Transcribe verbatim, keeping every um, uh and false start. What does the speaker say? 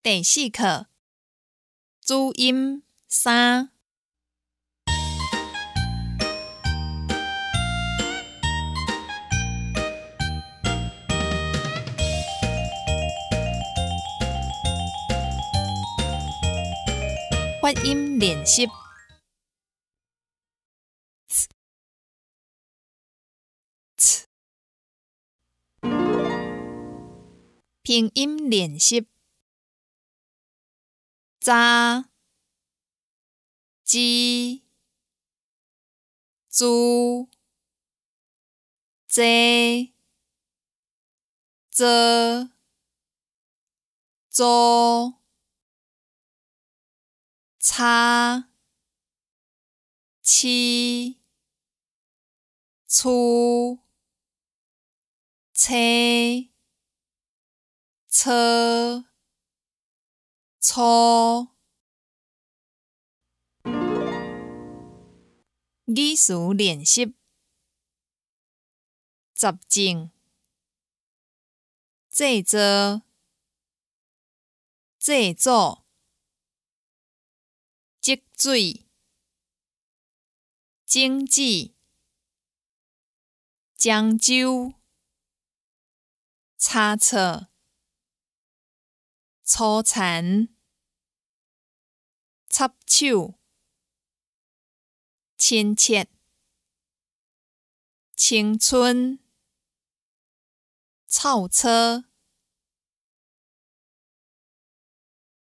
第四课注音三。发音练习。呲呲拼音练习。扎、鸡、猪、这、这、做、叉、七、厝、车、车、粗。语词练习。杂种、制作、制作、积水、经济、漳州、差错、粗残、插手、亲切、青春、臭车。